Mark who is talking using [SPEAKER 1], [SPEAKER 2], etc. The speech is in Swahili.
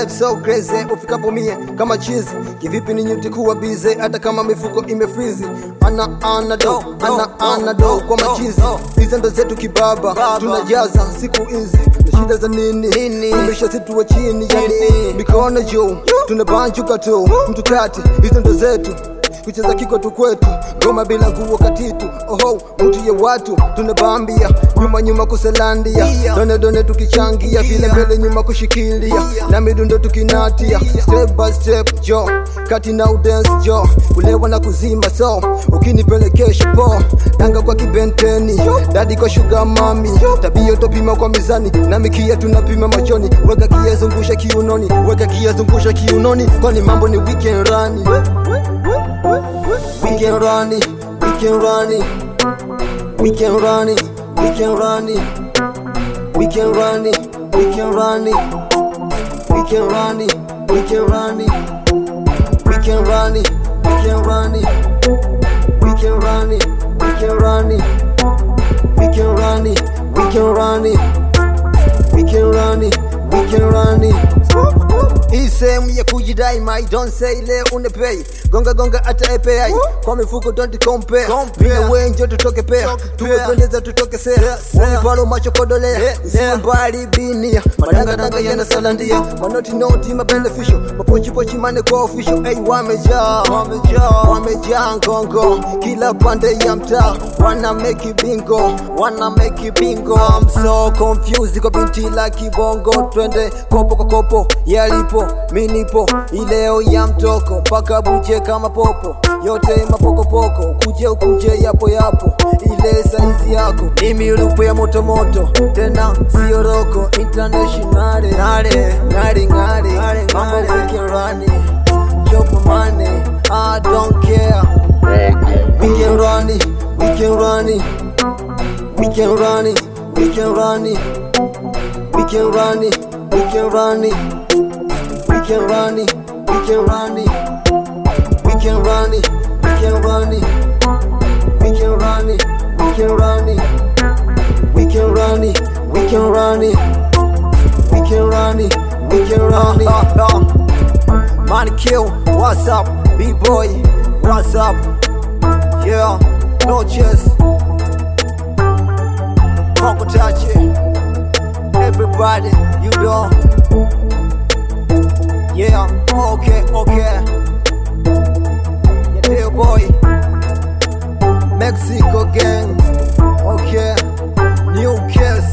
[SPEAKER 1] life so crazy, ufikapo mie kama cheese. Kivipi ni nyuti kuwa busy hata kama mifuko imefreeze. Ana do kwa machizi. Hizo ndo zetu kibaba, tunajaza siku hizi. Na shida za nini? Kumbisha situ wa chini yani mikono juu. Tunabanjuka tu, mtu kati. Hizo ndo zetu, kucheza kiko tu kwetu. Goma bila nguo katitu. Oho, mtu ya watu, tunabambia. Nyuma kuselandia. Done tukichangia. Vile mbele nyuma kushikilia. Na midundo tukinatia. Step by step, jo. Kati na udance, jo. Kulewa na kuzima, so ukinipelekesha po. Danga kwa kibenteni. Daddy kwa sugar mami. Tabia utopima kwa mizani. Na mikia tunapima machoni. Weka kia zungusha kiunoni. Kwani mambo ni weekend run. We can run it. Hii sehemu ya kujidai my don't say leo unepay. Gonga ata epay. Kwa mifuko don't compare. Mina wenjo tutoke pair. Tumependeza tutoke sera. Wanipalo macho kodolea. Isiwe mbali binia. Madanga yana salandia. Manoti ma beneficial. Mapochi mane kwa official. Hey wamejaa ngongo. Kila pande ya mtaa. Wanna make it bingo. I'm so confused kwa binti la kibongo. Twende kopo kwa kopo. Yalipo, minipo, ileo ya mtoko. Paka buje kama popo. Yote mapokopoko. Ukuje yapo. Ile saizi yako. Mimi lupo ya moto. Tena siyo roko. International. Ngare. Mambo weekend running. Chop money. I don't care. Weekend running. Money kill, what's up? B-boy, what's up? Yeah, no chest. Uncle Tachi, everybody, you know. Yeah, okay. Yeah, dear boy, Mexico gang. Okay, new case.